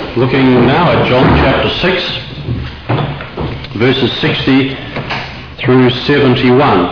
Looking now at John chapter 6, verses 60 through 71.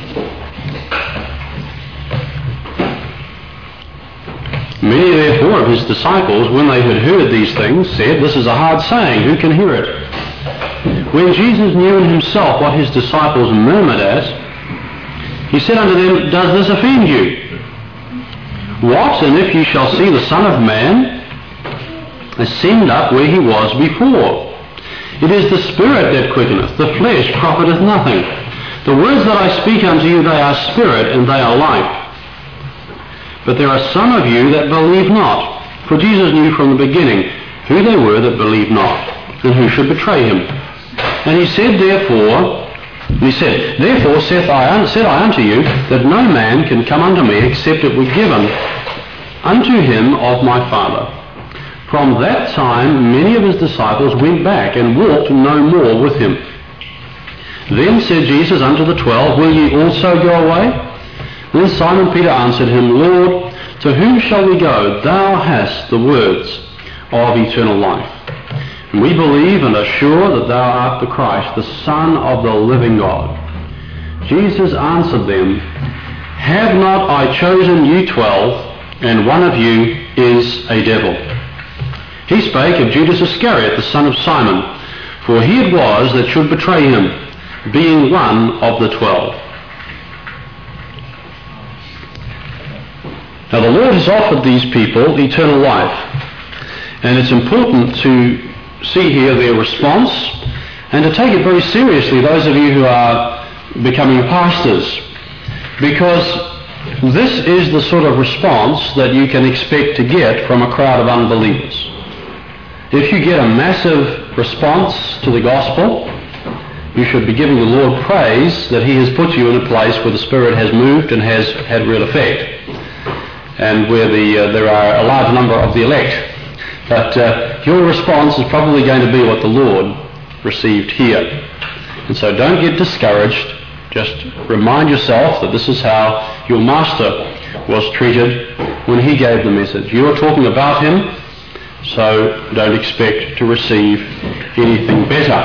Many therefore of his disciples, when they had heard these things, said, "This is a hard saying, who can hear it?" When Jesus knew in himself what his disciples murmured at, he said unto them, "Does this offend you? What, and if ye shall see the Son of Man ascend up where he was before? It is the Spirit that quickeneth, the flesh profiteth nothing. The words that I speak unto you, they are spirit, and they are life. But there are some of you that believe not." For Jesus knew from the beginning who they were that believed not, and who should betray him. And he said, Therefore said I unto you, that no man can come unto me, except it were given unto him of my Father. From that time many of his disciples went back, and walked no more with him. Then said Jesus unto the 12, Will ye also go away? Then Simon Peter answered him, Lord, to whom shall we go? Thou hast the words of eternal life. And we believe and are sure that thou art the Christ, the Son of the living God. Jesus answered them, Have not I chosen you 12, and one of you is a devil? He spake of Judas Iscariot, the son of Simon, for he it was that should betray him, being one of the 12. Now the Lord has offered these people eternal life, and it's important to see here their response, and to take it very seriously, those of you who are becoming pastors, because this is the sort of response that you can expect to get from a crowd of unbelievers. If you get a massive response to the gospel, you should be giving the Lord praise that he has put you in a place where the Spirit has moved and has had real effect, and where there are a large number of the elect. But your response is probably going to be what the Lord received here. And so don't get discouraged. Just remind yourself that this is how your Master was treated when he gave the message. You are talking about him, so don't expect to receive anything better.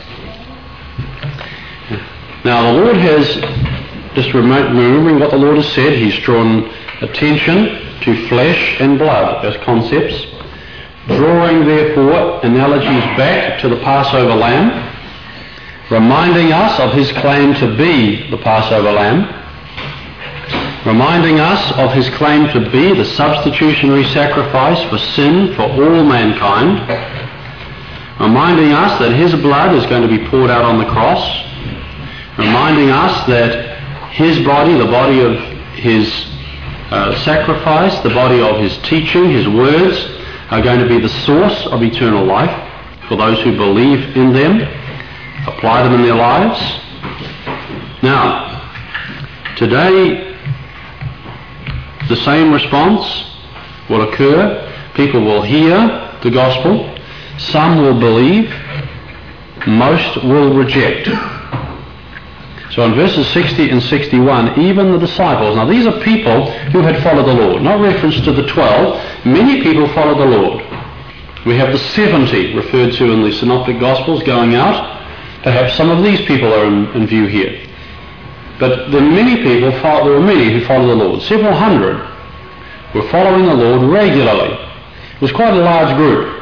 Now the Lord has, just remembering what the Lord has said, he's drawn attention to flesh and blood as concepts, drawing therefore analogies back to the Passover lamb, reminding us of his claim to be the Passover lamb, reminding us of his claim to be the substitutionary sacrifice for sin for all mankind, reminding us that his blood is going to be poured out on the cross, reminding us that his body, the body of his sacrifice, the body of his teaching, his words, are going to be the source of eternal life for those who believe in them, apply them in their lives. Now, today, the same response will occur. People will hear the gospel. Some will believe. Most will reject. So in verses 60 and 61, even the disciples, now these are people who had followed the Lord. No reference to the 12. Many people followed the Lord. We have the 70 referred to in the Synoptic Gospels going out. Perhaps some of these people are in view here. But there were many who followed the Lord. Several hundred were following the Lord regularly. It was quite a large group.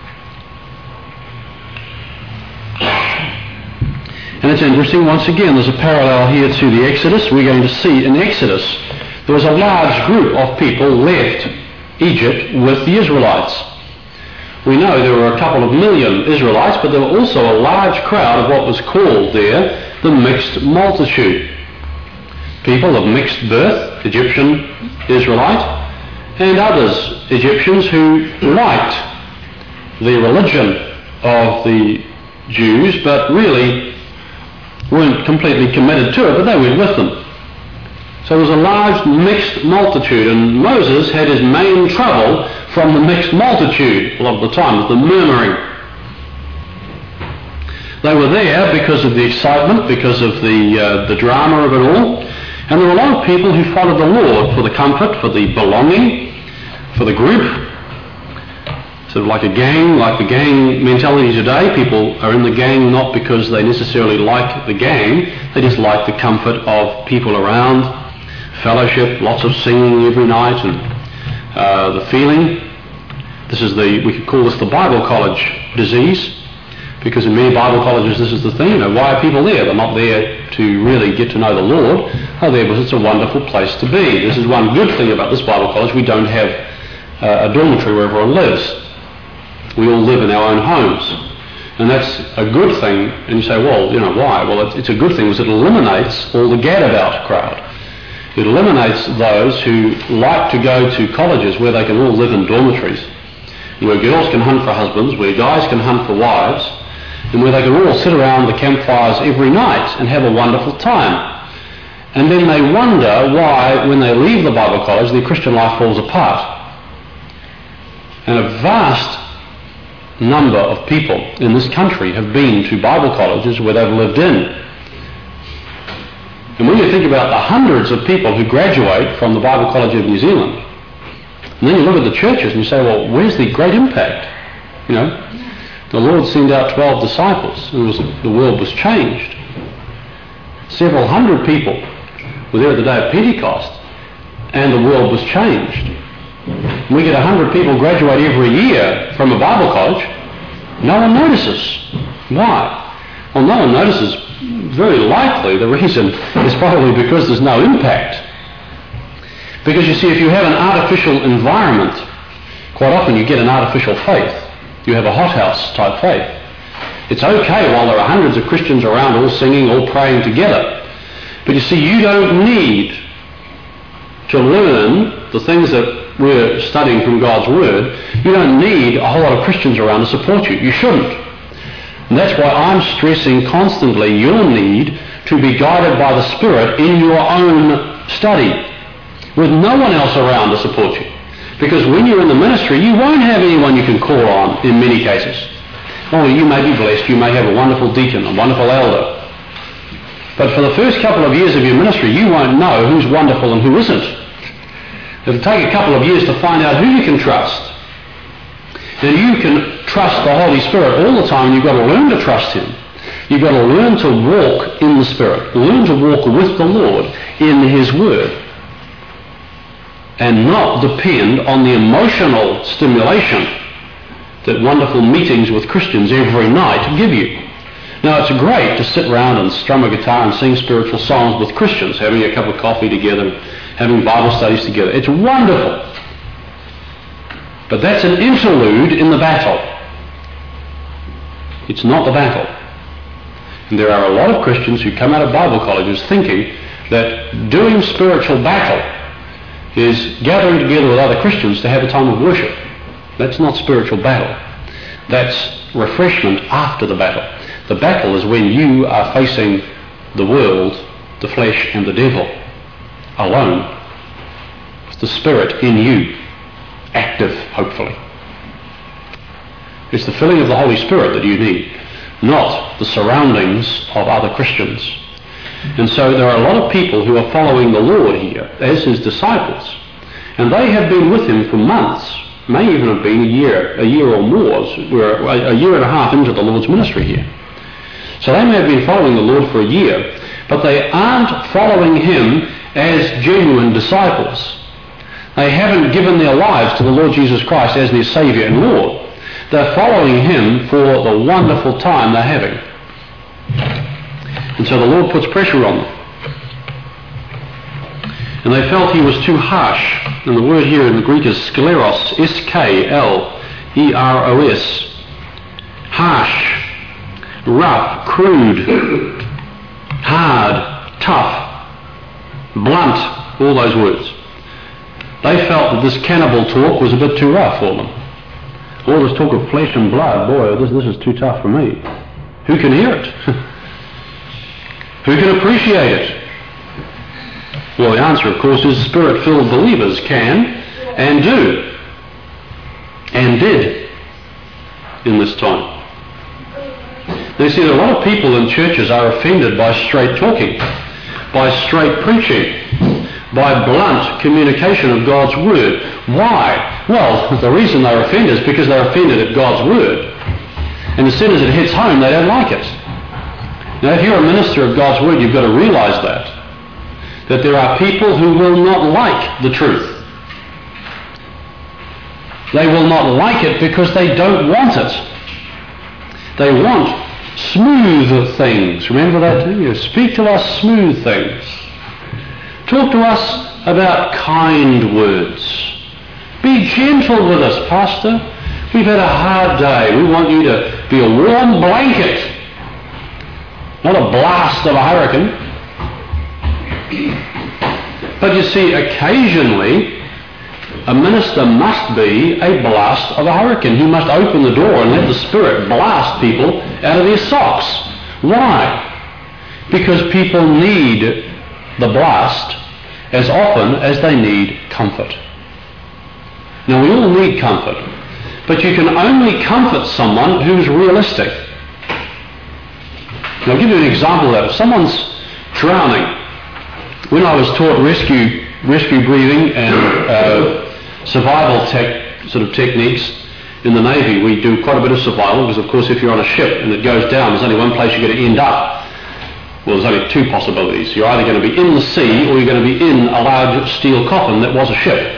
And it's interesting, once again, there's a parallel here to the Exodus. We're going to see in Exodus, there was a large group of people left Egypt with the Israelites. We know there were a couple of million Israelites, but there were also a large crowd of what was called there the mixed multitude. People of mixed birth, Egyptian, Israelite, and others, Egyptians, who liked the religion of the Jews, but really weren't completely committed to it, but they went with them. So there was a large mixed multitude, and Moses had his main trouble from the mixed multitude a lot of the time, with the murmuring. They were there because of the excitement, because of the drama of it all, and there were a lot of people who followed the Lord for the comfort, for the belonging, for the group. sort of like a gang, like the gang mentality today. People are in the gang not because they necessarily like the gang, they just like the comfort of people around, fellowship, lots of singing every night, and the feeling. We could call this the Bible college disease, because in many Bible colleges this is the thing. Why are people there? They're not there to really get to know the Lord. They're there because it's a wonderful place to be. This is one good thing about this Bible college. We don't have a dormitory where everyone lives. We all live in our own homes. And that's a good thing. And you say, well, why? Well, it's a good thing because it eliminates all the gadabout crowd. It eliminates those who like to go to colleges where they can all live in dormitories, where girls can hunt for husbands, where guys can hunt for wives, and where they can all sit around the campfires every night and have a wonderful time. And then they wonder why, when they leave the Bible college, their Christian life falls apart. And a vast number of people in this country have been to Bible colleges where they've lived in. And when you think about the hundreds of people who graduate from the Bible College of New Zealand, and then you look at the churches and you say, well, where's the great impact? The Lord sent out 12 disciples and the world was changed. Several hundred people were there at the day of Pentecost and the world was changed. We get 100 people graduate every year from a Bible college. No one notices. Why? Well, no one notices. Very likely the reason is probably because there's no impact. Because you see, if you have an artificial environment, quite often you get an artificial faith. You have a hothouse type faith. It's okay while there are hundreds of Christians around all singing, all praying together. But you see, you don't need to learn the things that we're studying from God's Word. You don't need a whole lot of Christians around to support you. You shouldn't. And that's why I'm stressing constantly your need to be guided by the Spirit in your own study, with no one else around to support you. Because when you're in the ministry, you won't have anyone you can call on in many cases. Oh, you may be blessed. You may have a wonderful deacon, a wonderful elder. But for the first couple of years of your ministry, you won't know who's wonderful and who isn't. It'll take a couple of years to find out who you can trust. And you can trust the Holy Spirit all the time, and you've got to learn to trust Him. You've got to learn to walk in the Spirit, learn to walk with the Lord in His Word, and not depend on the emotional stimulation that wonderful meetings with Christians every night give you. Now, it's great to sit around and strum a guitar and sing spiritual songs with Christians, having a cup of coffee together, having Bible studies together. It's wonderful. But that's an interlude in the battle. It's not the battle. And there are a lot of Christians who come out of Bible colleges thinking that doing spiritual battle is gathering together with other Christians to have a time of worship. That's not spiritual battle. That's refreshment after the battle. The battle is when you are facing the world, the flesh and the devil alone, with the Spirit in you, active, hopefully. It's the filling of the Holy Spirit that you need, not the surroundings of other Christians. And so there are a lot of people who are following the Lord here as His disciples, and they have been with Him for months, may even have been a year or more. We're a year and a half into the Lord's ministry here. So they may have been following the Lord for a year, but they aren't following Him as genuine disciples. They haven't given their lives to the Lord Jesus Christ as their Saviour and Lord. They're following Him for the wonderful time they're having. And so the Lord puts pressure on them. And they felt He was too harsh. And the word here in the Greek is skleros, S-K-L-E-R-O-S. Harsh, rough, crude, hard, tough, blunt, all those words. They felt that this cannibal talk was a bit too rough for them. All this talk of flesh and blood, boy, this is too tough for me. Who can hear it? Who can appreciate it? Well, the answer, of course, is Spirit-filled believers can and do and did in this time. Now, you see, a lot of people in churches are offended by straight talking, by straight preaching, by blunt communication of God's word. Why? Well, the reason they're offended is because they're offended at God's word. And as soon as it hits home, they don't like it. Now, if you're a minister of God's word, you've got to realize that there are people who will not like the truth. They will not like it because they don't want it. They want smooth things. Remember that too? You speak to us smooth things. Talk to us about kind words. Be gentle with us, Pastor. We've had a hard day. We want you to be a warm blanket, not a blast of a hurricane. But you see, occasionally, a minister must be a blast of a hurricane. He must open the door and let the Spirit blast people out of their socks. Why? Because people need the blast as often as they need comfort. Now, we all need comfort, but you can only comfort someone who's realistic. Now, I'll give you an example of that. If someone's drowning, when I was taught rescue breathing and survival techniques in the Navy, we do quite a bit of survival because, of course, if you're on a ship and it goes down, there's only one place you're going to end up. Well, there's only two possibilities. You're either going to be in the sea or you're going to be in a large steel coffin that was a ship.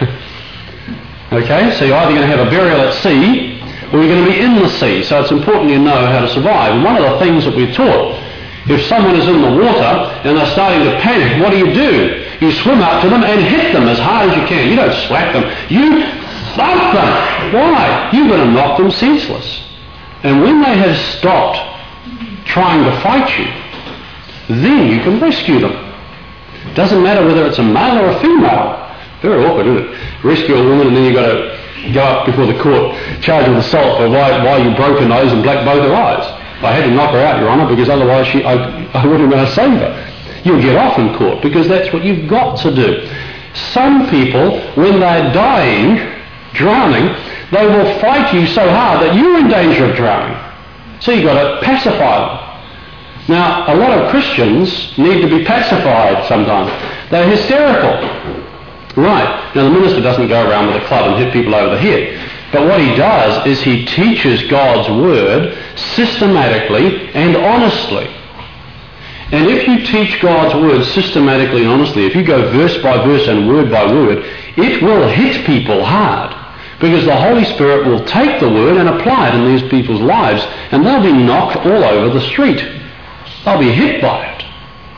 Okay? So you're either going to have a burial at sea or you're going to be in the sea. So it's important you know how to survive. And one of the things that we're taught, if someone is in the water and they're starting to panic, what do? You swim up to them and hit them as hard as you can. You don't slap them. You thump them. Why? You're going to knock them senseless. And when they have stopped trying to fight you, then you can rescue them. Doesn't matter whether it's a male or a female. Very awkward, isn't it? Rescue a woman and then you've got to go up before the court, charged with assault for why you broke her nose and blacked both her eyes. I had to knock her out, Your Honour, because otherwise I wouldn't have been able to save her. You'll get off in court because that's what you've got to do. Some people, when they're dying, drowning, they will fight you so hard that you're in danger of drowning. So you've got to pacify them. Now, a lot of Christians need to be pacified sometimes. They're hysterical. Right. Now, the minister doesn't go around with a club and hit people over the head. But what he does is he teaches God's word systematically and honestly. And if you teach God's word systematically and honestly, if you go verse by verse and word by word, it will hit people hard. Because the Holy Spirit will take the word and apply it in these people's lives, and they'll be knocked all over the street. They'll be hit by it.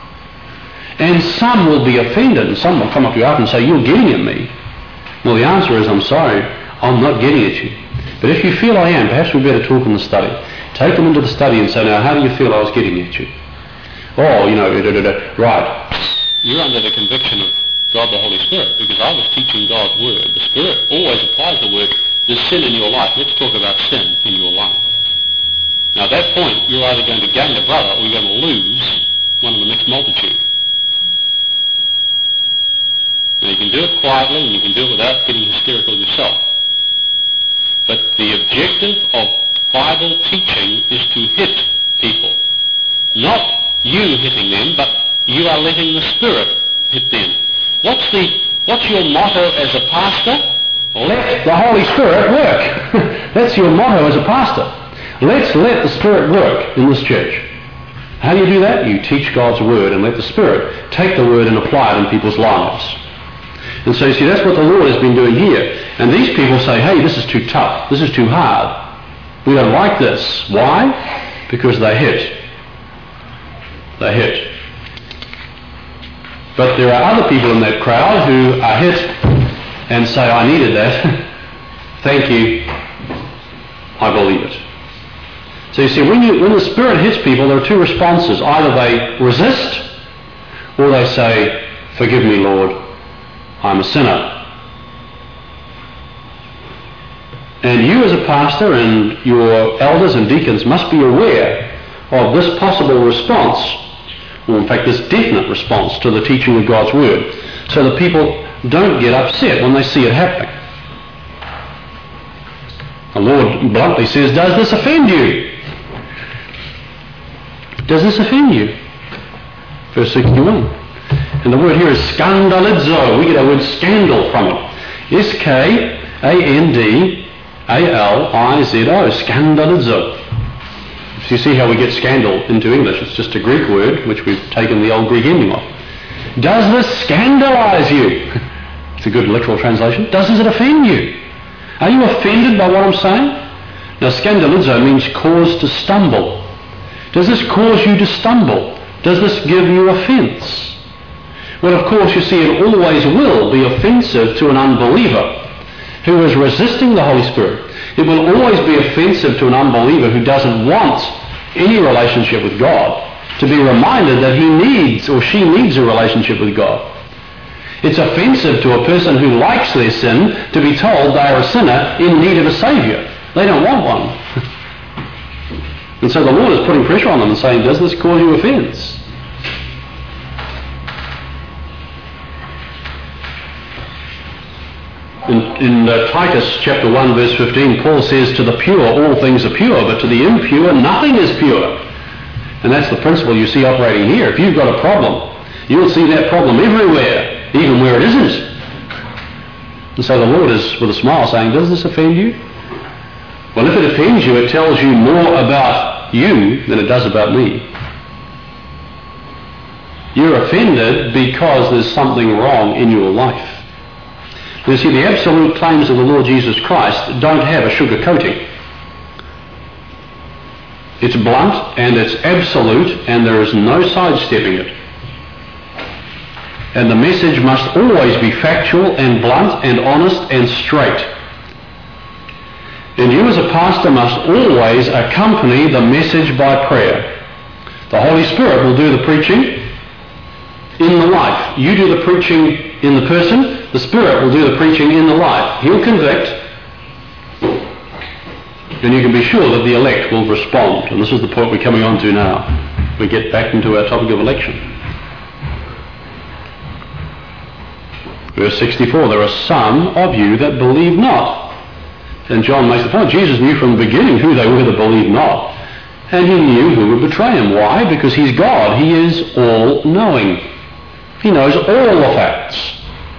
And some will be offended, and some will come up to you after and say, "You're getting at me." Well, the answer is, I'm sorry, I'm not getting at you. But if you feel I am, perhaps we better talk in the study. Take them into the study and say, "Now, how do you feel I was getting at you?" Oh, right. You're under the conviction of God the Holy Spirit, because I was teaching God's word. The Spirit always applies the word. There's sin in your life. Let's talk about sin in your life. Now, at that point, you're either going to gain a brother or you're going to lose one of the mixed multitude. Now, you can do it quietly and you can do it without getting hysterical yourself. But the objective of Bible teaching is to hit people. Not you hitting them, but you are letting the Spirit hit them. What's your motto as a pastor? Let the Holy Spirit work. That's your motto as a pastor. Let's let the Spirit work in this church. How do you do that? You teach God's word and let the Spirit take the word and apply it in people's lives. And so you see, that's what the Lord has been doing here. And these people say, "Hey, this is too tough. This is too hard. We don't like this." Why? Because they hit. They hit. But there are other people in that crowd who are hit and say, "I needed that. Thank you. I believe it." So you see, when the Spirit hits people, there are two responses. Either they resist, or they say, "Forgive me, Lord. I'm a sinner." And you as a pastor and your elders and deacons must be aware of this possible response, or in fact this definite response to the teaching of God's word, so that people don't get upset when they see it happening. The Lord bluntly says, "Does this offend you? Does this offend you?" Verse 61. And the word here is skandalizo. We get our word scandal from it. S-K-A-N-D-A-L-I-Z-O. Skandalizo. So you see how we get scandal into English. It's just a Greek word which we've taken the old Greek ending off. Does this scandalize you? It's a good literal translation. Does it offend you? Are you offended by what I'm saying? Now, scandalizo means cause to stumble. Does this cause you to stumble? Does this give you offence? Well, of course, you see, it always will be offensive to an unbeliever who is resisting the Holy Spirit. It will always be offensive to an unbeliever who doesn't want any relationship with God to be reminded that he needs or she needs a relationship with God. It's offensive to a person who likes their sin to be told they are a sinner in need of a Saviour. They don't want one. And so the Lord is putting pressure on them and saying, does this cause you offence? In Titus chapter 1 verse 15, Paul says, to the pure all things are pure, but to the impure nothing is pure. And that's the principle you see operating here. If you've got a problem, you'll see that problem everywhere, even where it isn't. And so the Lord is, with a smile, saying, does this offend you? Well, if it offends you, it tells you more about you than it does about me. You're offended because there's something wrong in your life. You see, the absolute claims of the Lord Jesus Christ don't have a sugar coating. It's blunt and it's absolute, and there is no sidestepping it. And the message must always be factual and blunt and honest and straight. And you as a pastor must always accompany the message by prayer. The Holy Spirit will do the preaching in the life. You do the preaching in the person. The Spirit will do the preaching in the life. He'll convict, and you can be sure that the elect will respond. And this is the point we're coming on to now. We get back into our topic of election. Verse 64, there are some of you that believe not. And John makes the point, Jesus knew from the beginning who they were that believed not. And he knew who would betray him. Why? Because he's God. He is all-knowing. He knows all the facts.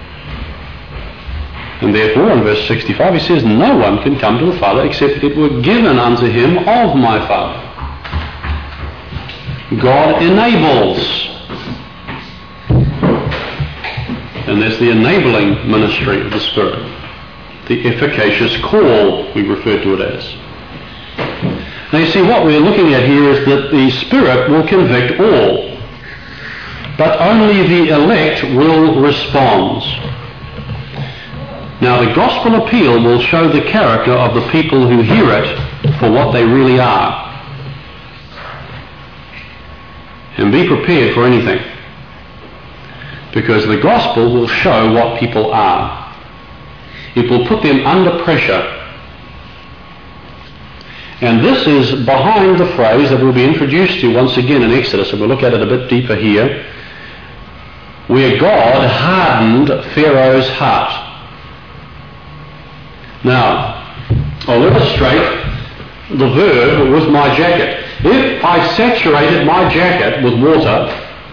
And therefore, in verse 65, he says, no one can come to the Father except it were given unto him of my Father. God enables. And there's the enabling ministry of the Spirit. The efficacious call, we refer to it as. Now you see, what we're looking at here is that the Spirit will convict all. But only the elect will respond. Now the gospel appeal will show the character of the people who hear it for what they really are. And be prepared for anything. Because the gospel will show what people are. It will put them under pressure. And this is behind the phrase that we'll be introduced to once again in Exodus, and we'll look at it a bit deeper here, where God hardened Pharaoh's heart. Now, I'll illustrate the verb with my jacket. If I saturated my jacket with water,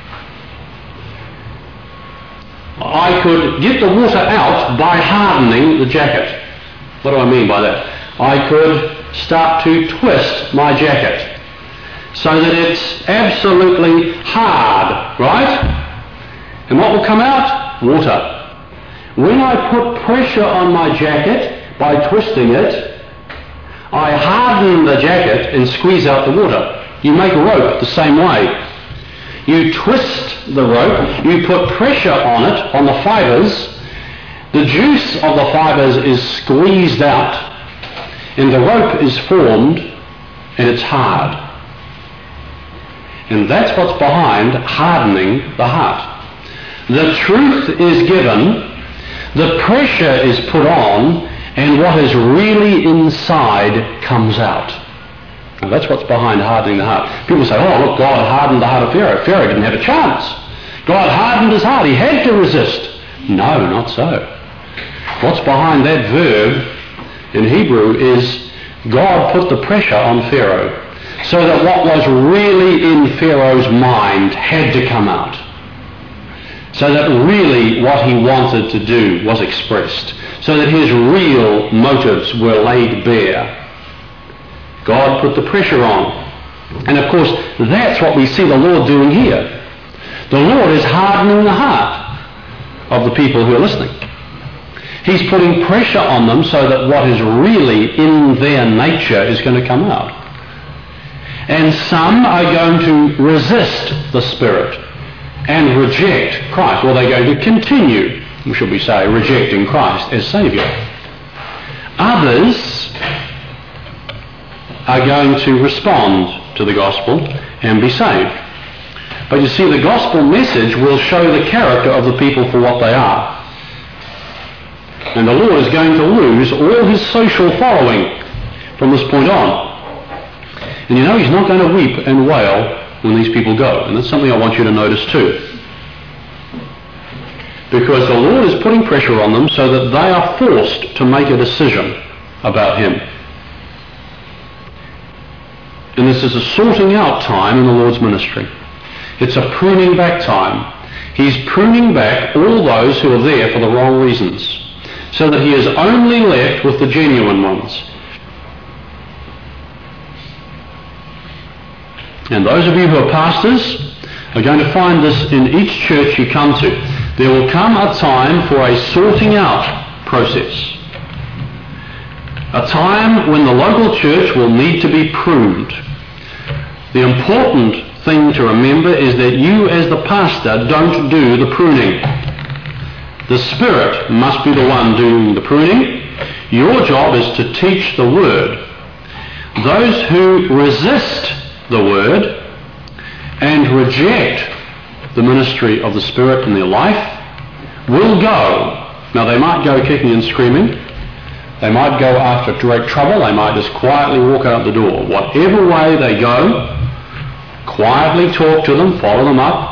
I could get the water out by hardening the jacket. What do I mean by that? I could start to twist my jacket so that it's absolutely hard, right? And what will come out? Water. When I put pressure on my jacket by twisting it, I harden the jacket and squeeze out the water. You make a rope the same way. You twist the rope, you put pressure on it, on the fibers, the juice of the fibers is squeezed out, and the rope is formed, and it's hard. And that's what's behind hardening the heart. The truth is given, the pressure is put on, and what is really inside comes out. And that's what's behind hardening the heart. People say, oh, look, God hardened the heart of Pharaoh. Pharaoh didn't have a chance. God hardened his heart. He had to resist. No, not so. What's behind that verb in Hebrew is God put the pressure on Pharaoh so that what was really in Pharaoh's mind had to come out. so that really what he wanted to do was expressed, so that his real motives were laid bare. God put the pressure on. And of course, that's what we see the Lord doing here. The Lord is hardening the heart of the people who are listening. He's putting pressure on them so that what is really in their nature is going to come out. And some are going to resist the Spirit and reject Christ. Or they're going to continue, should we say, rejecting Christ as Saviour. Others are going to respond to the gospel and be saved. But you see, the gospel message will show the character of the people for what they are. And the Lord is going to lose all his social following from this point on. And you know, he's not going to weep and wail when these people go. And that's something I want you to notice too. Because the Lord is putting pressure on them so that they are forced to make a decision about him. And this is a sorting out time in the Lord's ministry. It's a pruning back time. He's pruning back all those who are there for the wrong reasons, so that he is only left with the genuine ones. And those of you who are pastors are going to find this in each church you come to. There will come a time for a sorting out process. A time when the local church will need to be pruned. The important thing to remember is that you as the pastor don't do the pruning. The Spirit must be the one doing the pruning. Your job is to teach the Word. Those who resist the Word and reject the ministry of the Spirit in their life will go. Now they might go kicking and screaming. They might go after direct trouble. They might just quietly walk out the door. Whatever way they go, quietly talk to them, follow them up.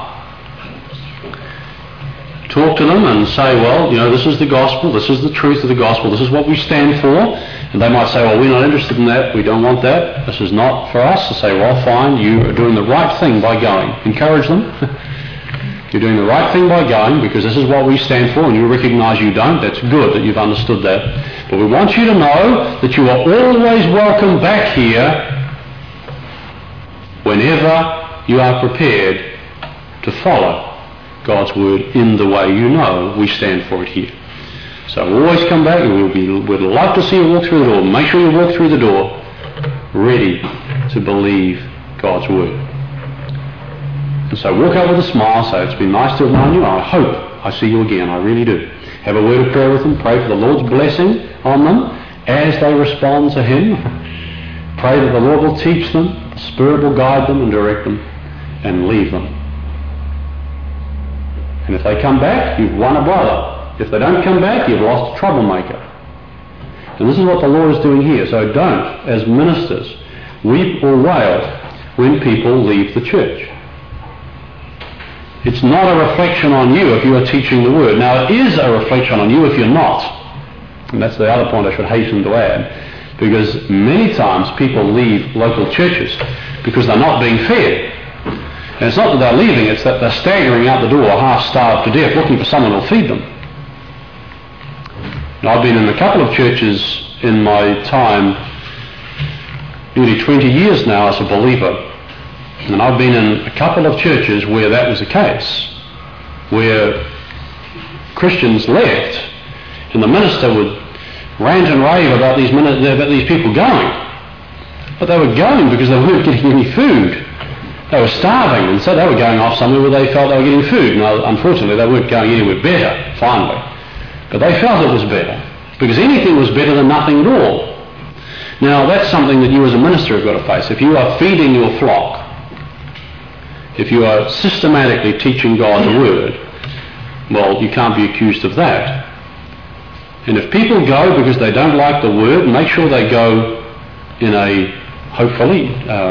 Talk to them and say, well, you know, this is the gospel, this is the truth of the gospel, this is what we stand for. And they might say, well, we're not interested in that, we don't want that, this is not for us. To say, well, fine, you are doing the right thing by going. Encourage them. You're doing the right thing by going because this is what we stand for, and you recognise you don't. That's good that you've understood that. But we want you to know that you are always welcome back here whenever you are prepared to follow God's word in the way you know we stand for it here. So always come back, and we'd love to see you walk through the door. Make sure you walk through the door ready to believe God's word. And so walk out with a smile, say, it's been nice to have known you. I hope I see you again, I really do. Have a word of prayer with them, pray for the Lord's blessing on them as they respond to him. Pray that the Lord will teach them, the Spirit will guide them and direct them, and leave them. And if they come back, you've won a brother. If they don't come back, you've lost a troublemaker. And this is what the Lord is doing here. So don't, as ministers, weep or wail when people leave the church. It's not a reflection on you if you are teaching the word. Now, it is a reflection on you if you're not. And that's the other point I should hasten to add. Because many times people leave local churches because they're not being fed. And it's not that they're leaving, it's that they're staggering out the door half-starved to death looking for someone who'll feed them. Now, I've been in a couple of churches in my time, nearly 20 years now as a believer. And I've been in a couple of churches where that was the case, where Christians left and the minister would rant and rave about these people going. But they were going because they weren't getting any food. They were starving, and so they were going off somewhere where they felt they were getting food. Now, unfortunately, they weren't going anywhere better, finally. But they felt it was better, because anything was better than nothing at all. Now, that's something that you as a minister have got to face. If you are feeding your flock, if you are systematically teaching God's word, well, you can't be accused of that. And if people go because they don't like the word, make sure they go in a, hopefully,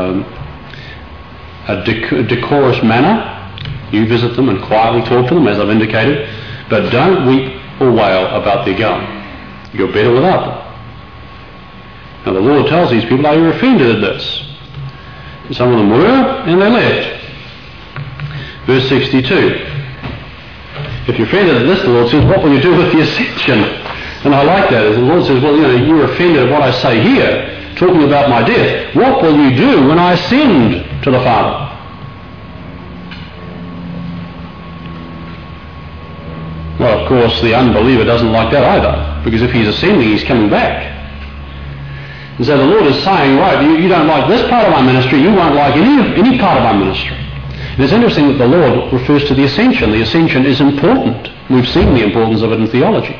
a decorous manner. You visit them and quietly talk to them, as I've indicated, but don't weep or wail about their going. You're better without them. Now the Lord tells these people, are you offended at this? And some of them were, and they left. Verse 62. If you're offended at this, the Lord says, what will you do with the ascension? And I like that. The Lord says, well, you're offended at what I say here, talking about my death. What will you do when I ascend to the Father? Well, of course, the unbeliever doesn't like that either, because if he's ascending, he's coming back. And so the Lord is saying, right, you don't like this part of my ministry, you won't like any part of my ministry. And it's interesting that the Lord refers to the ascension. The ascension is important. We've seen the importance of it in theology.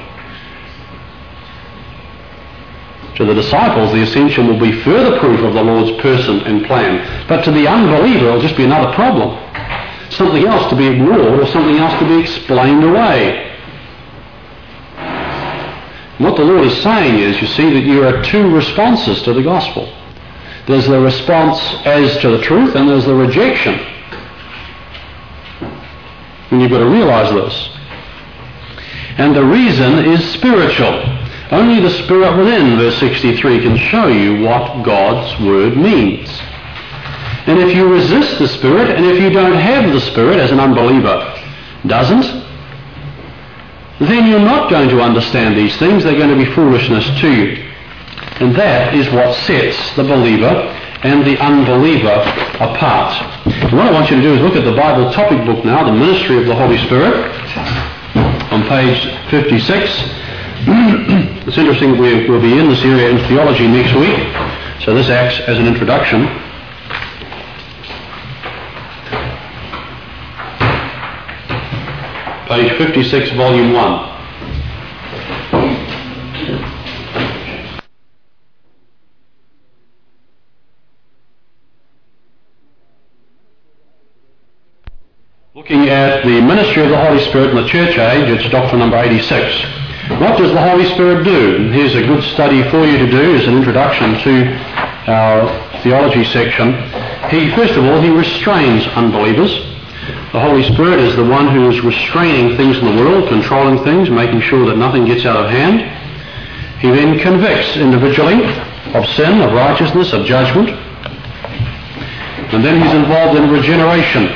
To the disciples, the ascension will be further proof of the Lord's person and plan. But to the unbeliever, it'll just be another problem. Something else to be ignored or something else to be explained away. What the Lord is saying is, you see, that you are two responses to the gospel. There's the response as to the truth, and there's the rejection. And you've got to realize this. And the reason is spiritual. Only the Spirit within, verse 63, can show you what God's Word means. And if you resist the Spirit, and if you don't have the Spirit, as an unbeliever doesn't, then you're not going to understand these things. They're going to be foolishness to you. And that is what sets the believer and the unbeliever apart. And what I want you to do is look at the Bible topic book now, the Ministry of the Holy Spirit, on page 56. It's interesting that we'll be in this area in theology next week, so this acts as an introduction. Page 56, volume 1. Looking at the ministry of the Holy Spirit in the church age, it's doctrine number 86. What does the Holy Spirit do? And here's a good study for you to do as an introduction to our theology section. First of all, he restrains unbelievers. The Holy Spirit is the one who is restraining things in the world, controlling things, making sure that nothing gets out of hand. He then convicts individually of sin, of righteousness, of judgment. And then he's involved in regeneration,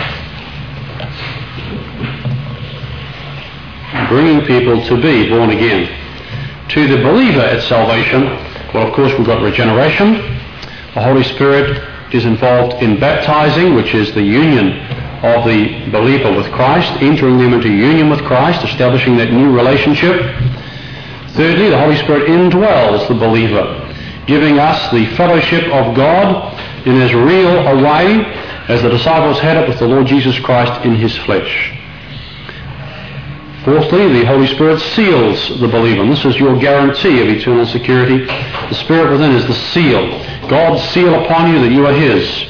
bringing people to be born again. To the believer at salvation, well, of course, we've got regeneration. The Holy Spirit is involved in baptizing, which is the union of the believer with Christ, entering them into union with Christ, establishing that new relationship. Thirdly, the Holy Spirit indwells the believer, giving us the fellowship of God in as real a way as the disciples had it with the Lord Jesus Christ in his flesh. Fourthly, the Holy Spirit seals the believer. And this is your guarantee of eternal security. The Spirit within is the seal. God's seal upon you that you are his.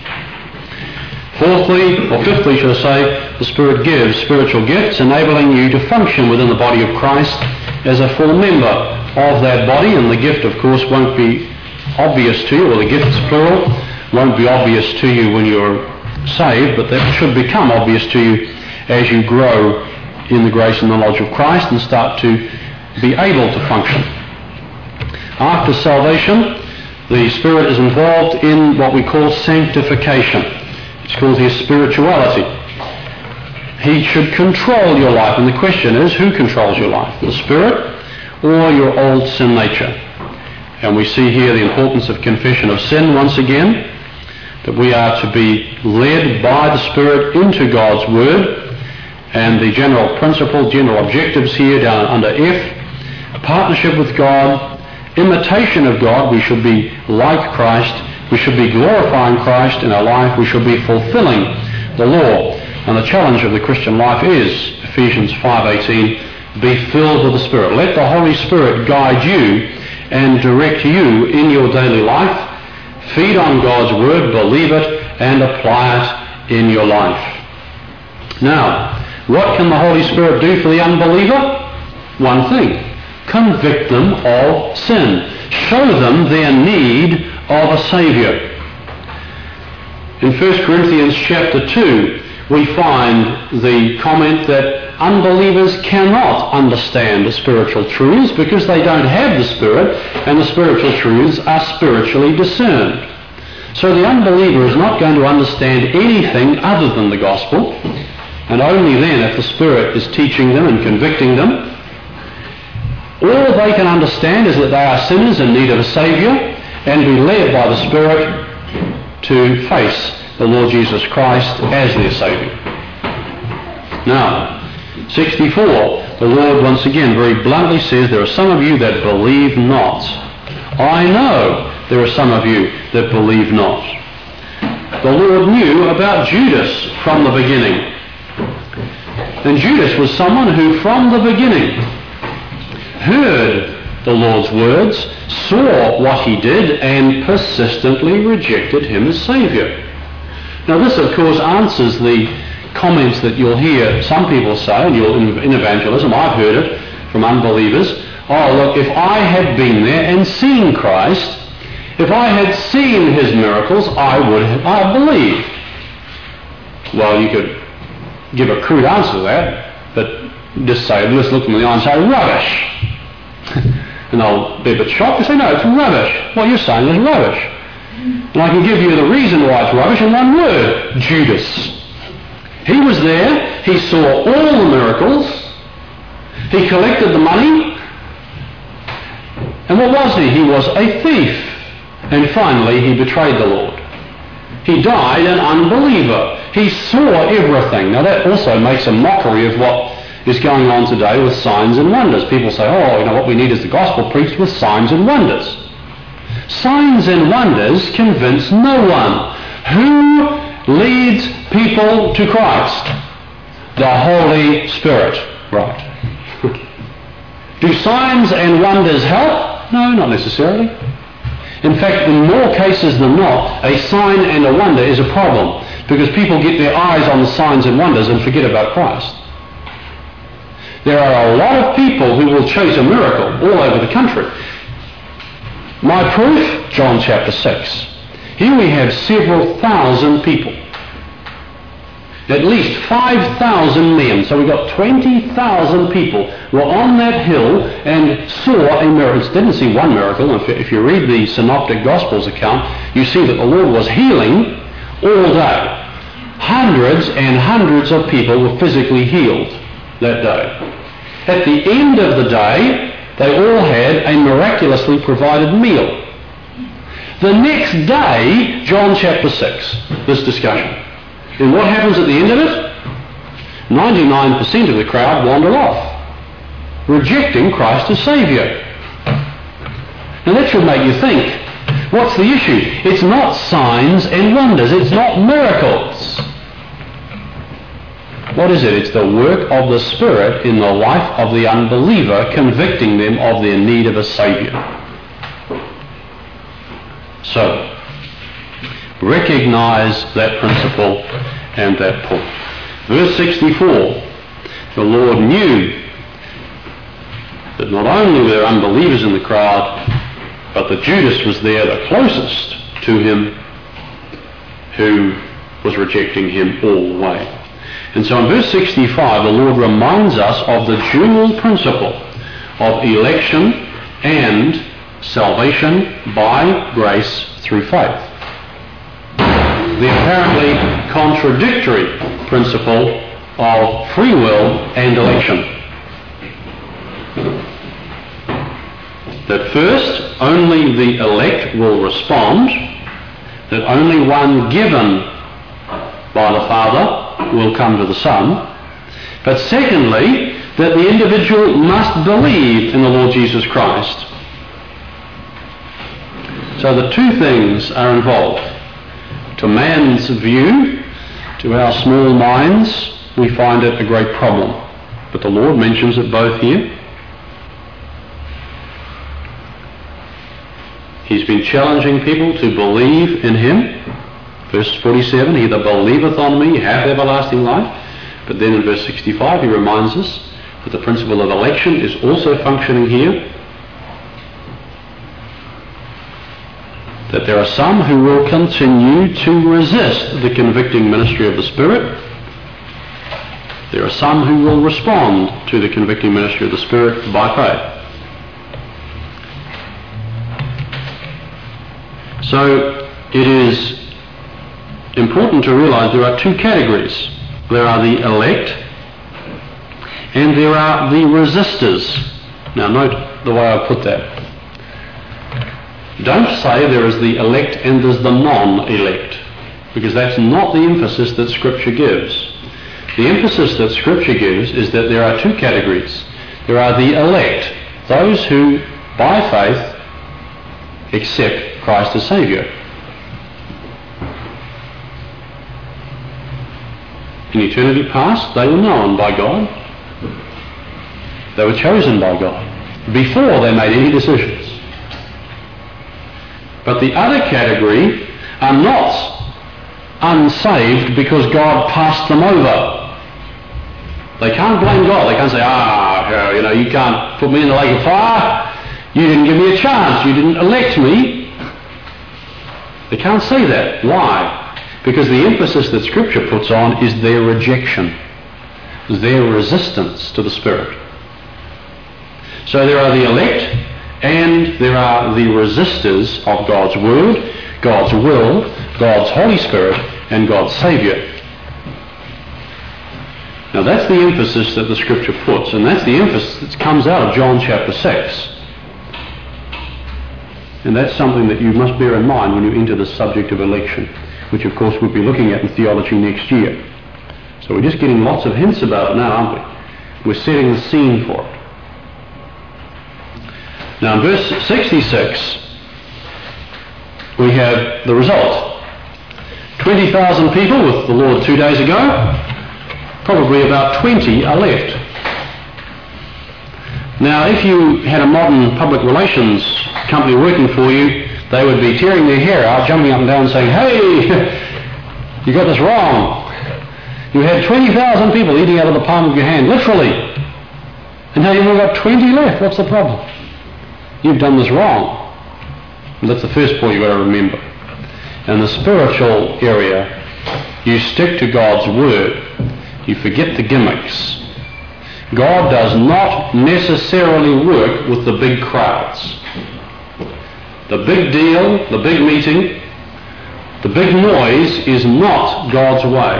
Fifthly, should I say, the Spirit gives spiritual gifts, enabling you to function within the body of Christ as a full member of that body. And the gift, of course, won't be obvious to you, or the gifts, plural, won't be obvious to you when you're saved, but that should become obvious to you as you grow in the grace and the knowledge of Christ and start to be able to function. After salvation, the Spirit is involved in what we call sanctification. It's called his spirituality. He should control your life, and the question is, who controls your life? The Spirit or your old sin nature? And we see here the importance of confession of sin once again, that we are to be led by the Spirit into God's Word. And the general principle, general objectives here down under F, partnership with God, imitation of God. We should be like Christ. We should be glorifying Christ in our life. We should be fulfilling the law. And the challenge of the Christian life is, Ephesians 5:18, be filled with the Spirit. Let the Holy Spirit guide you and direct you in your daily life. Feed on God's Word, believe it, and apply it in your life. Now, what can the Holy Spirit do for the unbeliever? One thing. Convict them of sin. Show them their need of a Saviour. In 1 Corinthians chapter 2, we find the comment that unbelievers cannot understand the spiritual truths because they don't have the Spirit, and the spiritual truths are spiritually discerned. So the unbeliever is not going to understand anything other than the gospel. and only then if the Spirit is teaching them and convicting them. All they can understand is that they are sinners in need of a Saviour and be led by the Spirit to face the Lord Jesus Christ as their Saviour. Now, 64, the Lord once again very bluntly says, there are some of you that believe not. I know there are some of you that believe not. The Lord knew about Judas from the beginning. And Judas was someone who from the beginning heard the Lord's words, saw what he did, and persistently rejected him as Saviour. Now this, of course, answers the comments that you'll hear some people say, and in evangelism, I've heard it from unbelievers, oh look, if I had been there and seen Christ, if I had seen his miracles, I believed. Well, you could give a crude answer to that, but just look them in the eye and say, rubbish. And they'll be a bit shocked and say, no, it's rubbish. What you're saying is rubbish. And I can give you the reason why it's rubbish in one word: Judas. He was there, he saw all the miracles, he collected the money, and what was he? He was a thief. And finally he betrayed the Lord. He died an unbeliever. He saw everything. Now that also makes a mockery of what is going on today with signs and wonders. People say, oh, what we need is the gospel preached with signs and wonders. Signs and wonders convince no one. Who leads people to Christ? The Holy Spirit. Right. Do signs and wonders help? No, not necessarily. In fact, in more cases than not, a sign and a wonder is a problem, because people get their eyes on the signs and wonders and forget about Christ. There are a lot of people who will chase a miracle all over the country. My proof, John chapter 6. Here we have several thousand people. At least 5,000 men. So we've got 20,000 people who were on that hill and saw a miracle. Didn't see one miracle. If you read the Synoptic Gospels account, you see that the Lord was healing all day. Hundreds and hundreds of people were physically healed that day. At the end of the day, they all had a miraculously provided meal. The next day, John chapter 6, this discussion. And what happens at the end of it? 99% of the crowd wander off, rejecting Christ as Saviour. Now that should make you think, what's the issue? It's not signs and wonders, it's not miracles. What is it? It's the work of the Spirit in the life of the unbeliever, convicting them of their need of a Saviour. So, recognize that principle and that point. Verse 64, the Lord knew that not only were there unbelievers in the crowd, but that Judas was there, the closest to him, who was rejecting him all the way. And so in verse 65, the Lord reminds us of the dual principle of election and salvation by grace through faith. The apparently contradictory principle of free will and election. That first, only the elect will respond, that only one given by the Father will come to the Son, but secondly, that the individual must believe in the Lord Jesus Christ. So the two things are involved. To man's view, to our small minds, we find it a great problem. But the Lord mentions it both here. He's been challenging people to believe in Him. Verse 47, he that believeth on me hath everlasting life. But then in verse 65 he reminds us that the principle of election is also functioning here. That there are some who will continue to resist the convicting ministry of the Spirit. There are some who will respond to the convicting ministry of the Spirit by faith. So it is important to realize there are two categories there are the elect, and there are the resistors. Now note the way I put that. Don't say there is the elect and there's the non-elect, because that's not the emphasis that Scripture gives. The emphasis that Scripture gives is that there are two categories. There are the elect, those who, by faith, accept Christ as Saviour. In eternity past, they were known by God. They were chosen by God before they made any decisions. But the other category are not unsaved because God passed them over. They can't blame God. They can't say, you can't put me in the lake of fire. You didn't give me a chance. You didn't elect me. They can't say that. Why? Because the emphasis that Scripture puts on is their rejection, their resistance to the Spirit. So there are the elect, and there are the resistors of God's Word, God's will, God's Holy Spirit, and God's Saviour. Now that's the emphasis that the Scripture puts, and that's the emphasis that comes out of John chapter 6. And that's something that you must bear in mind when you enter the subject of election, which of course we'll be looking at in theology next year. So we're just getting lots of hints about it now, aren't we? We're setting the scene for it. Now in verse 66, we have the result. 20,000 people with the Lord 2 days ago, probably about 20 are left. Now if you had a modern public relations company working for you, they would be tearing their hair out, jumping up and down saying, hey, you got this wrong. You had 20,000 people eating out of the palm of your hand, literally. And now you've only got 20 left. What's the problem? You've done this wrong. And that's the first point you've got to remember. In the spiritual area, you stick to God's Word. You forget the gimmicks. God does not necessarily work with the big crowds. The big deal, the big meeting, the big noise is not God's way.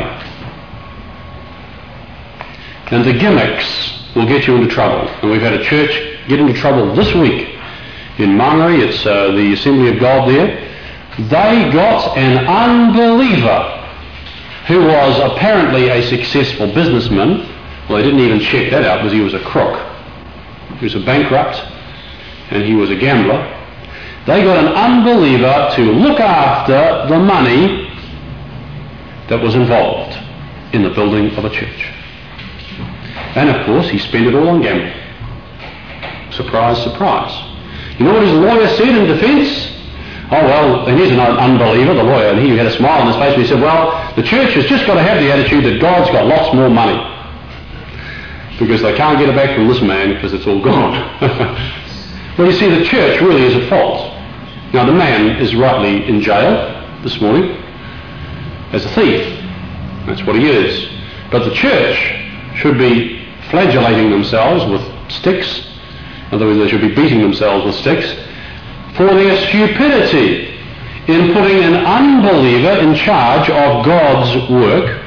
And the gimmicks will get you into trouble. And we've had a church get into trouble this week. In Mangere, it's the Assembly of God there. They got an unbeliever who was apparently a successful businessman. Well, they didn't even check that out because he was a crook. He was a bankrupt and he was a gambler. They got an unbeliever to look after the money that was involved in the building of a church. And of course, he spent it all on gambling. Surprise, surprise. You know what his lawyer said in defence? Oh, well, and here's an unbeliever, the lawyer, and he had a smile on his face, and he said, well, the church has just got to have the attitude that God's got lots more money. Because they can't get it back from this man because it's all gone. Well, you see, the church really is at fault. Now, the man is rightly in jail this morning as a thief. That's what he is. But the church should be flagellating themselves with sticks. In other words, they should be beating themselves with sticks for their stupidity in putting an unbeliever in charge of God's work,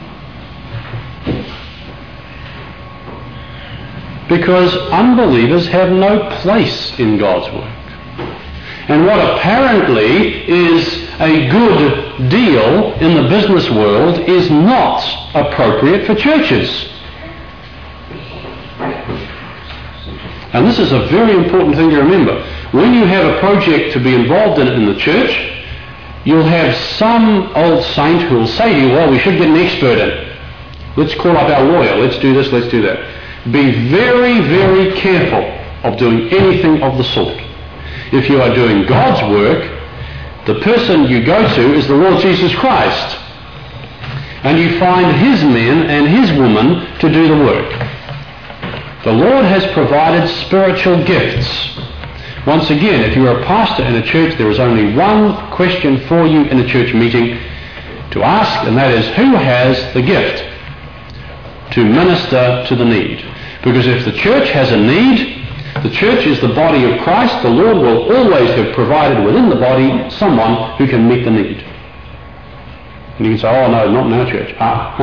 because unbelievers have no place in God's work. And what apparently is a good deal in the business world is not appropriate for churches. And this is a very important thing to remember. When you have a project to be involved in the church, you'll have some old saint who will say to you, well, we should get an expert in. Let's call up our lawyer. Let's do this, let's do that. Be very, very careful of doing anything of the sort. If you are doing God's work, the person you go to is the Lord Jesus Christ. And you find His men and His women to do the work. The Lord has provided spiritual gifts. Once again, if you are a pastor in a church, there is only one question for you in a church meeting to ask, and that is, who has the gift to minister to the need? Because if the church has a need, the church is the body of Christ. The Lord will always have provided within the body someone who can meet the need. And you can say, oh no, not in our church.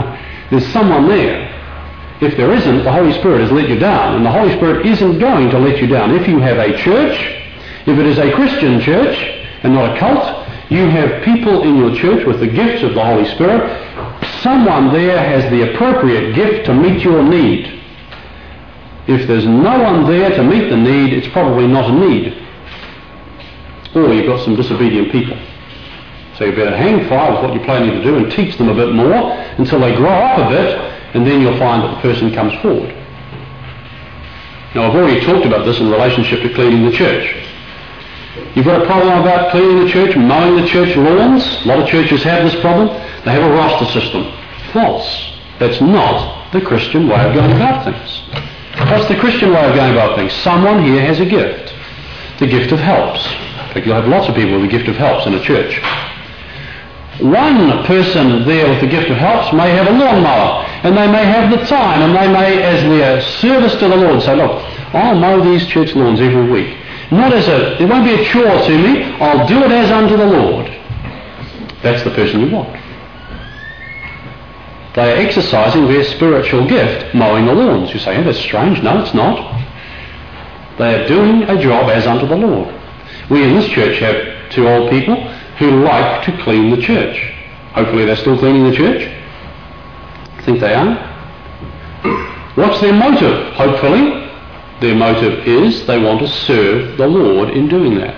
There's someone there. If there isn't, the Holy Spirit has let you down, and the Holy Spirit isn't going to let you down. If you have a church, if it is a Christian church and not a cult, you have people in your church with the gifts of the Holy Spirit. Someone there has the appropriate gift to meet your need. If there's no one there to meet the need, it's probably not a need. Or you've got some disobedient people. So you better hang fire with what you're planning to do and teach them a bit more until they grow up a bit, and then you'll find that the person comes forward. Now, I've already talked about this in relationship to cleaning the church. You've got a problem about cleaning the church, mowing the church lawns. A lot of churches have this problem. They have a roster system. False. That's not the Christian way of going about things. What's the Christian way of going about things? Someone here has a gift. The gift of helps. In fact, you'll have lots of people with the gift of helps in a church. One person there with the gift of helps may have a lawnmower, and they may have the time, and they may, as their service to the Lord, say, look, I'll mow these church lawns every week. It won't be a chore to me, I'll do it as unto the Lord. That's the person you want. They are exercising their spiritual gift, mowing the lawns. You say, oh, that's strange. No, it's not. They are doing a job as unto the Lord. We in this church have two old people who like to clean the church. Hopefully they're still cleaning the church. I think they are. What's their motive? Hopefully their motive is they want to serve the Lord in doing that.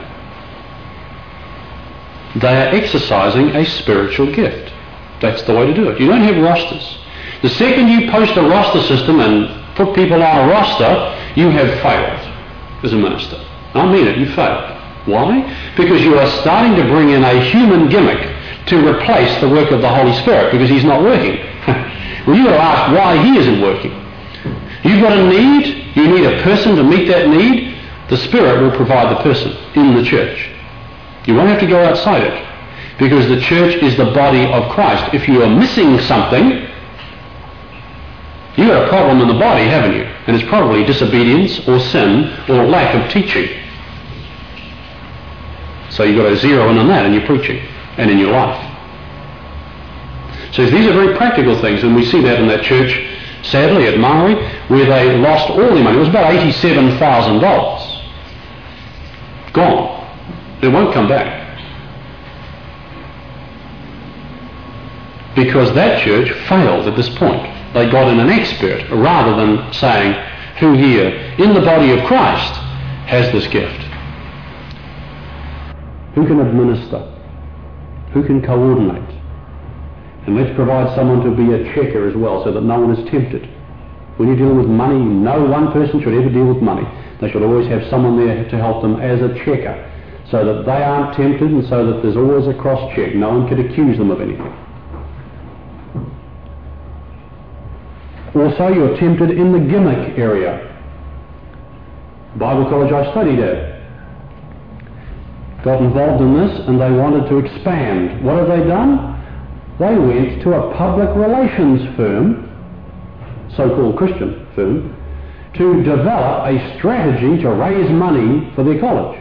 They are exercising a spiritual gift. That's the way to do it. You don't have rosters. The second you post a roster system and put people on a roster, you have failed as a minister. I mean it, you failed. Why? Because you are starting to bring in a human gimmick to replace the work of the Holy Spirit because he's not working. Well, you've got to ask why he isn't working. You've got a need, you need a person to meet that need, the Spirit will provide the person in the church. You won't have to go outside it because the church is the body of Christ. If you are missing something, you've got a problem in the body, haven't you? And it's probably disobedience or sin or lack of teaching. So you've got to zero in on that in your preaching and in your life. So these are very practical things, and we see that in that church, sadly, at Maori, where they lost all their money. It was about $87,000. Gone. It won't come back. Because that church failed at this point. They got in an expert rather than saying, who here in the body of Christ has this gift? Who can administer? Who can coordinate? And let's provide someone to be a checker as well so that no one is tempted. When you're dealing with money, no one person should ever deal with money. They should always have someone there to help them as a checker so that they aren't tempted and so that there's always a cross-check. No one could accuse them of anything. Also, you're tempted in the gimmick area. Bible college I studied at got involved in this and they wanted to expand. What have they done? They went to a public relations firm, so-called Christian firm, to develop a strategy to raise money for their college.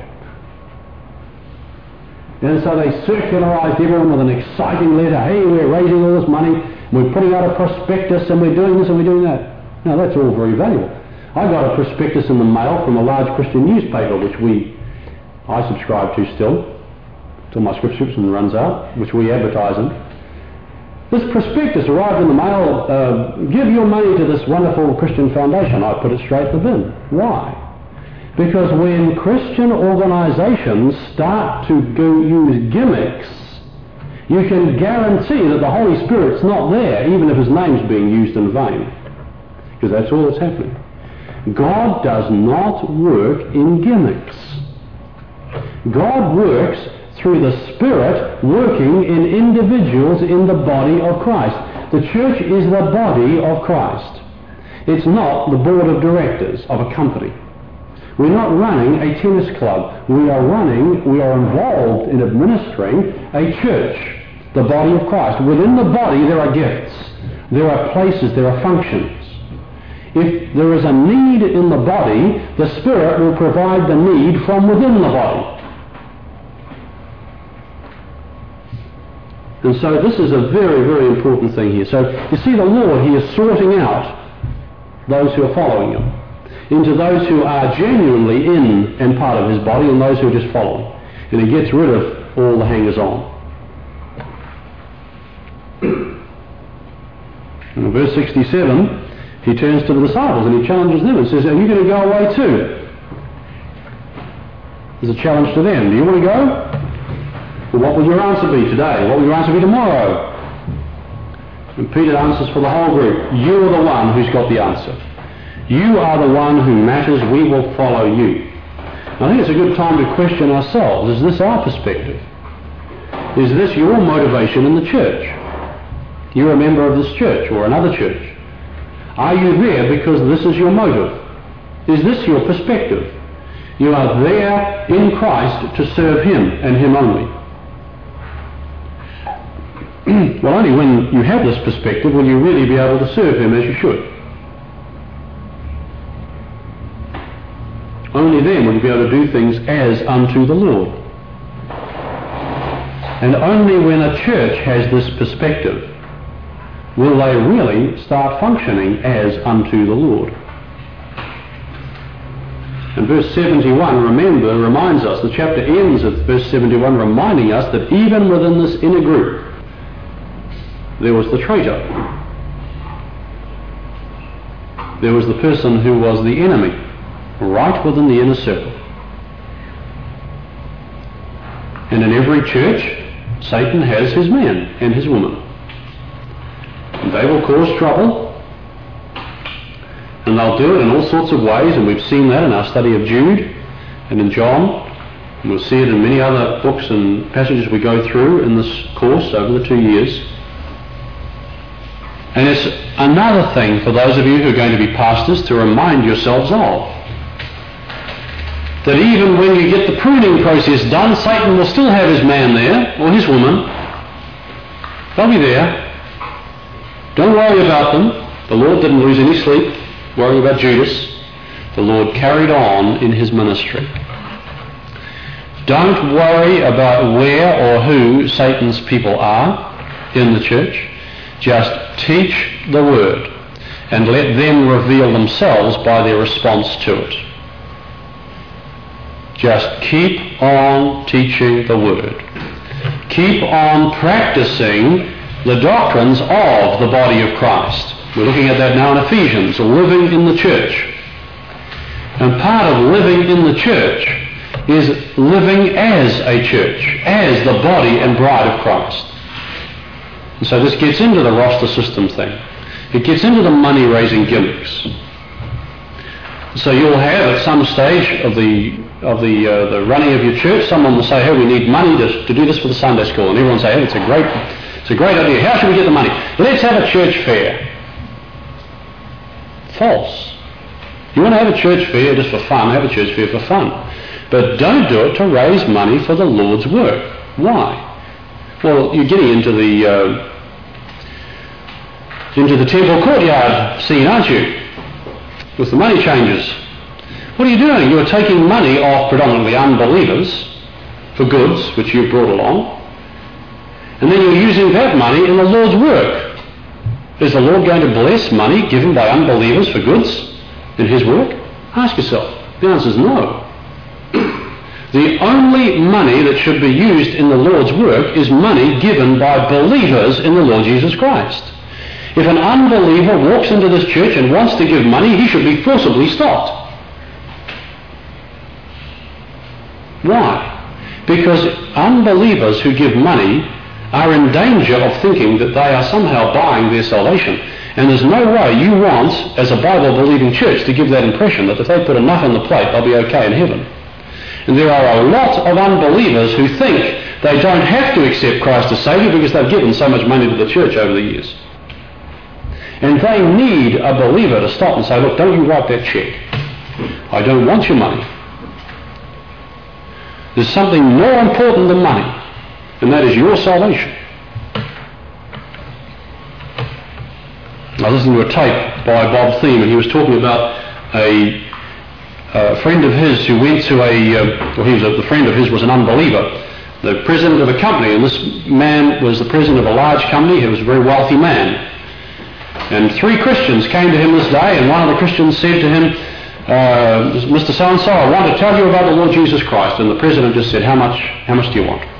And so they circularized everyone with an exciting letter, hey, we're raising all this money, we're putting out a prospectus and we're doing this and we're doing that. Now that's all very valuable. I got a prospectus in the mail from a large Christian newspaper which I subscribe to still, till my subscription runs out, which we advertise in. This prospectus arrived in the mail, give your money to this wonderful Christian foundation. I put it straight in the bin. Why? Because when Christian organizations start to use gimmicks, you can guarantee that the Holy Spirit's not there, even if his name's being used in vain. Because that's all that's happening. God does not work in gimmicks. God works through the Spirit working in individuals in the body of Christ. The church is the body of Christ. It's not the board of directors of a company. We're not running a tennis club. We are involved in administering a church, the body of Christ. Within the body there are gifts, there are places, there are functions. If there is a need in the body, the Spirit will provide the need from within the body. And so this is a very, very important thing here. So you see the Lord, he is sorting out those who are following him into those who are genuinely in and part of his body and those who are just following. And he gets rid of all the hangers-on. And in verse 67, he turns to the disciples and he challenges them and says, are you going to go away too? There's a challenge to them. Do you want to go? Well, what will your answer be today? What will your answer be tomorrow? And Peter answers for the whole group. You are the one who's got the answer. You are the one who matters. We will follow you. I think it's a good time to question ourselves. Is this our perspective? Is this your motivation in the church? You're a member of this church or another church. Are you there because this is your motive? Is this your perspective? You are there in Christ to serve him and him only. Well, only when you have this perspective will you really be able to serve him as you should. Only then will you be able to do things as unto the Lord. And only when a church has this perspective will they really start functioning as unto the Lord. And verse 71, reminds us, the chapter ends at verse 71 reminding us that even within this inner group there was the traitor. There was the person who was the enemy, right within the inner circle. And in every church, Satan has his man and his woman. And they will cause trouble, and they'll do it in all sorts of ways, and we've seen that in our study of Jude and in John, and we'll see it in many other books and passages we go through in this course over the 2 years. And it's another thing for those of you who are going to be pastors to remind yourselves of. That even when you get the pruning process done, Satan will still have his man there, or his woman. They'll be there. Don't worry about them. The Lord didn't lose any sleep worrying about Judas. The Lord carried on in his ministry. Don't worry about where or who Satan's people are in the church. Just teach the word and let them reveal themselves by their response to it. Just keep on teaching the word. Keep on practicing the doctrines of the body of Christ. We're looking at that now in Ephesians, living in the church. And part of living in the church is living as a church, as the body and bride of Christ. And so this gets into the roster system thing. It gets into the money-raising gimmicks. So you'll have at some stage of the running of your church, someone will say, hey, we need money to do this for the Sunday school. And everyone will say, hey, it's a great idea. How should we get the money? Let's have a church fair. False. You want to have a church fair just for fun, have a church fair for fun. But don't do it to raise money for the Lord's work. Why? Well, you're getting into the temple courtyard scene, aren't you? With the money changers. What are you doing? You're taking money off predominantly unbelievers for goods which you've brought along, and then you're using that money in the Lord's work. Is the Lord going to bless money given by unbelievers for goods in his work? Ask yourself. The answer is no. The only money that should be used in the Lord's work is money given by believers in the Lord Jesus Christ. If an unbeliever walks into this church and wants to give money, he should be forcibly stopped. Why? Because unbelievers who give money are in danger of thinking that they are somehow buying their salvation. And there's no way you want, as a Bible-believing church, to give that impression that if they put enough on the plate, they'll be okay in heaven. And there are a lot of unbelievers who think they don't have to accept Christ as Saviour because they've given so much money to the church over the years. And they need a believer to stop and say, look, don't you write that check. I don't want your money. There's something more important than money, and that is your salvation. I listened to a tape by Bob Thiem, and he was talking about a friend of his who went to the friend of his was an unbeliever, the president of a company, and this man was the president of a large company. He was a very wealthy man. And 3 Christians came to him this day, and one of the Christians said to him, Mr. So-and-so, I want to tell you about the Lord Jesus Christ. And the president just said, how much do you want?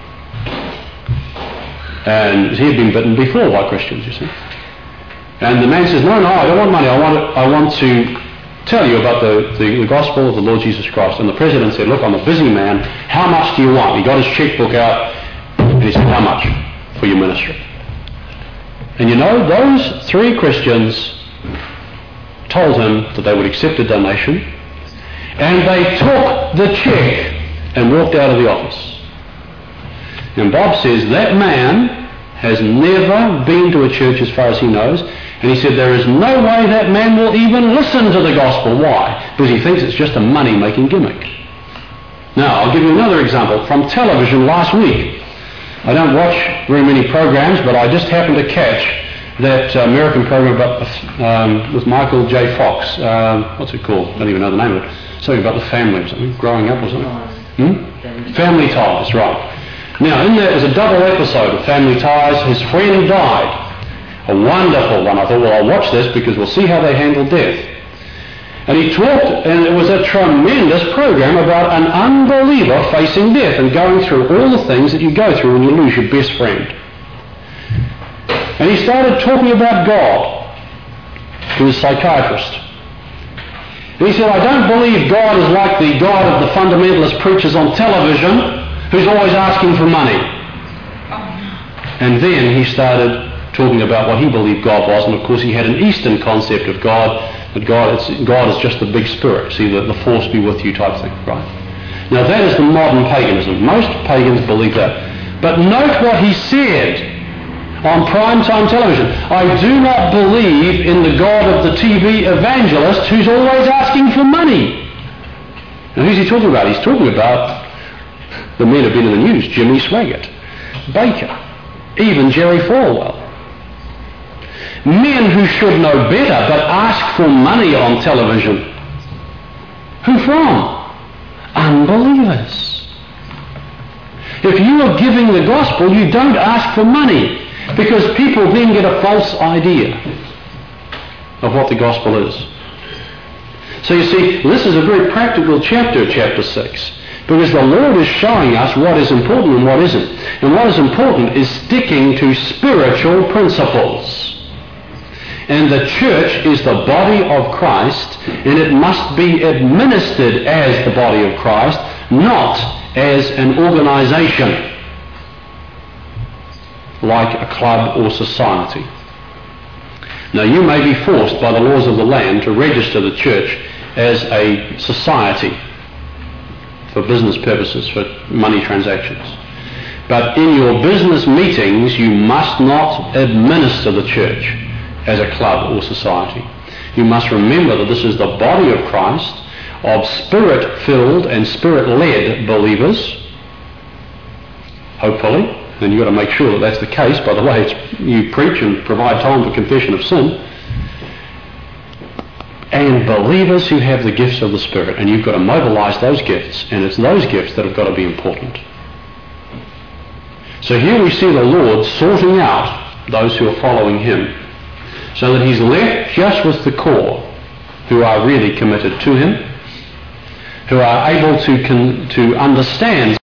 And he had been bitten before by Christians, you see. And the man says, no, I don't want money. I want to tell you about the gospel of the Lord Jesus Christ. And the president said, look, I'm a busy man. How much do you want? He got his checkbook out, and he said, how much for your ministry? And you know, those 3 Christians told him that they would accept a donation, and they took the check and walked out of the office. And Bob says that man has never been to a church as far as he knows, and he said there is no way that man will even listen to the gospel. Why? Because he thinks it's just a money-making gimmick. Now, I'll give you another example from television last week. I don't watch very many programs, but I just happened to catch that American program about, with Michael J. Fox. What's it called? I don't even know the name of it. Something about the family or something. Growing up or something. Family Ties, right. Now, in there was a double episode of Family Ties. His friend died. A wonderful one. I thought, well, I'll watch this because we'll see how they handle death. And he talked, and it was a tremendous program about an unbeliever facing death and going through all the things that you go through when you lose your best friend. And he started talking about God to his psychiatrist. And he said, I don't believe God is like the God of the fundamentalist preachers on television who's always asking for money. And then he started talking about what he believed God was, and of course he had an Eastern concept of God, that God is just the big spirit, see, the force be with you type thing, right? Now that is the modern paganism. Most pagans believe that. But note what he said on primetime television. I do not believe in the God of the TV evangelist who's always asking for money. Now who's he talking about? He's talking about the men who've been in the news, Jimmy Swaggart, Baker, even Jerry Falwell. Men who should know better but ask for money on television. Who from? Unbelievers. If you are giving the gospel, you don't ask for money, because people then get a false idea of what the gospel is. So you see, this is a very practical chapter, chapter 6, because the Lord is showing us what is important and what isn't. And what is important is sticking to spiritual principles. And the church is the body of Christ, and it must be administered as the body of Christ, not as an organization like a club or society. Now, you may be forced by the laws of the land to register the church as a society for business purposes, for money transactions. But in your business meetings, you must not administer the church as a club or society. You must remember that this is the body of Christ, of spirit-filled and spirit-led believers, hopefully, and you've got to make sure that that's the case by the way you preach and provide time for confession of sin, and believers who have the gifts of the Spirit, and you've got to mobilize those gifts, and it's those gifts that have got to be important. So here we see the Lord sorting out those who are following him, so that he's left just with the core who are really committed to him, who are able to understand